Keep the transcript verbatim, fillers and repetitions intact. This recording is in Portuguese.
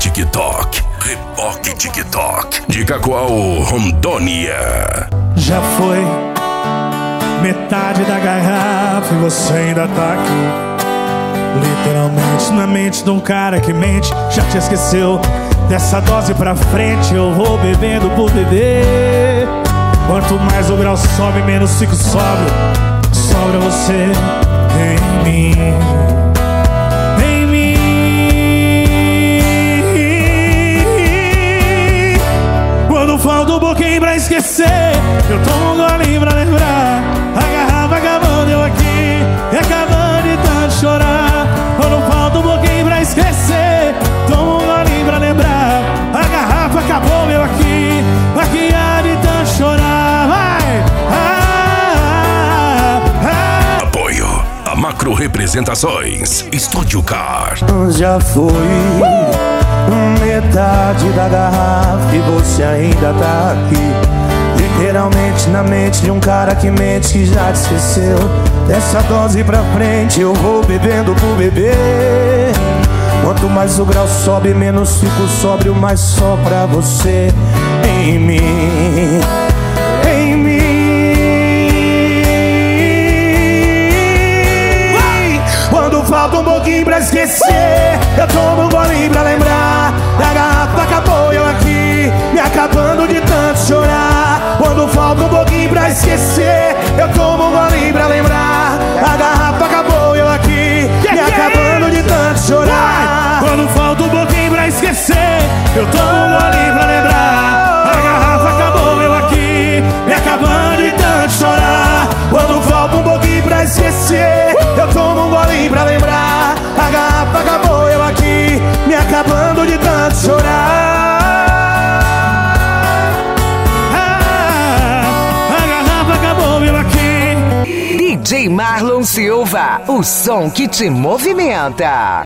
TikTok. Reboque TikTok. De Cacoal, Rondônia. Já foi metade da garrafa e você ainda tá aqui. Literalmente na mente de um cara que mente. Já te esqueceu. Dessa dose pra frente eu vou bebendo por beber. Quanto mais o grau sobe, menos fico sóbrio. Sobra você em mim, em mim. Quando falta um pouquinho pra esquecer, eu tomo um golinho pra lembrar. A garrafa acabando, eu aqui, e acabando de tanto chorar. Quando falta um pouquinho pra esquecer, tomo um golinho pra lembrar. A garrafa acabou, eu aqui, aqui há de tanto chorar. Vai! Ah, ah, ah. Apoio a Macro Representações. Estúdio Car. Já foi metade da garrafa e você ainda tá aqui. Literalmente na mente de um cara que mente, que já te esqueceu. Dessa dose pra frente eu vou bebendo por beber. Quanto mais o grau sobe, menos fico sóbrio, mais só pra você em mim, em mim. Quando falta um pouquinho pra esquecer, eu tomo um golinho pra lembrar. A garrafa acabou, eu aqui, me acabando de tanto chorar. Quando falta um pouquinho pra esquecer, eu tomo um golinho pra lembrar. A garrafa acabou, eu aqui, me acabando de tanto chorar. Quando falta um pouquinho pra esquecer, eu tomo um golinho pra lembrar. A garrafa acabou, eu aqui, me acabando de tanto chorar. Quando falta um pouquinho pra esquecer, eu tomo um golinho pra lembrar. A garrafa acabou, eu aqui, me acabando de tanto chorar. Ah, a garrafa acabou, eu aqui. D J Marlon Silva, o som que te movimenta.